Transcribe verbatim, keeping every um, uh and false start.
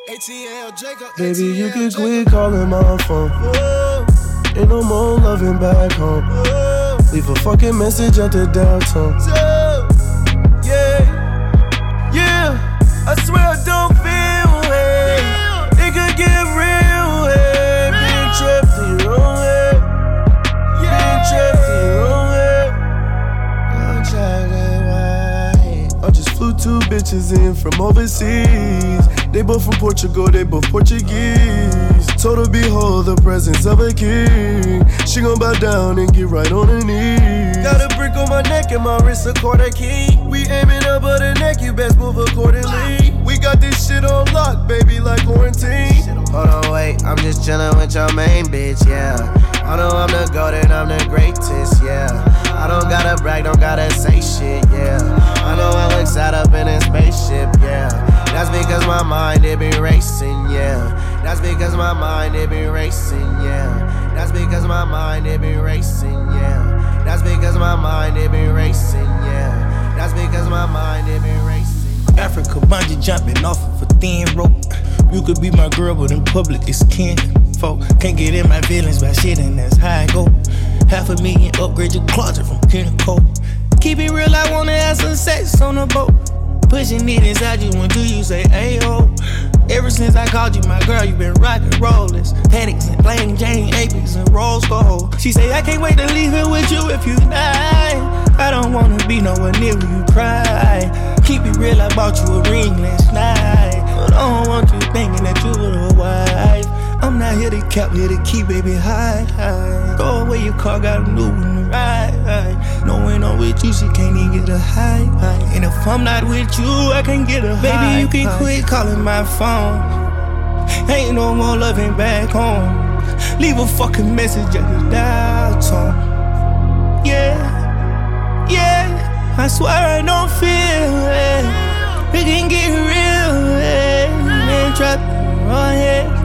A T L Jacob. Baby, you can quit calling my phone. Ain't no more loving back home. Leave a fucking message at the downtown. Yeah, yeah. I swear I don't feel it. It could get real, hey. Being trapped in your own head. Being trapped in your own head. I'm chocolate white. I just flew two bitches in from overseas. They both from Portugal, they both Portuguese. Told her behold the presence of a king. She gon' bow down and get right on her knees. Got a brick on my neck and my wrist a quarter key. We aiming up at the neck, you best move accordingly. We got this shit on lock, baby, like quarantine. Hold on, wait, I'm just chillin' with your main bitch, yeah. I know I'm the golden, I'm the greatest, yeah. I don't gotta brag, don't gotta say shit, yeah. I know I look sat up in a spaceship, yeah. That's because my mind, it be racing, yeah. That's because my mind, it be racing, yeah. That's because my mind, it be racing, yeah. That's because my mind, it be racing, yeah. That's because my mind, it be racing. Africa bungee jumping off of a thin rope. You could be my girl, but in public it's kin folk. Can't get in my feelings by shit, and that's how I go. Half a million, upgrade your closet from Pinnacle. Keep it real, I wanna have some sex on the boat. Pushing it inside you until you say, ayo. Ever since I called you my girl, you been rockin' rollers. Headaches and plain Jane, Apis and rose gold. She say, I can't wait to leave here with you if you die. I don't wanna be nowhere near when you cry. Keep it real, I bought you a ring last night. But I don't want you thinking that you were a wife. I'm not here to cap, here to keep baby high, high. Throw away your car, got a new one to ride. No, when I'm with you, she can't even get a high, high. And if I'm not with you, I can't get a high. Baby, you can high. Quit calling my phone. Ain't no more loving back home. Leave a fucking message at the dial tone. Yeah, yeah. I swear I don't feel it. It can get real, yeah. Man, trapped in my head.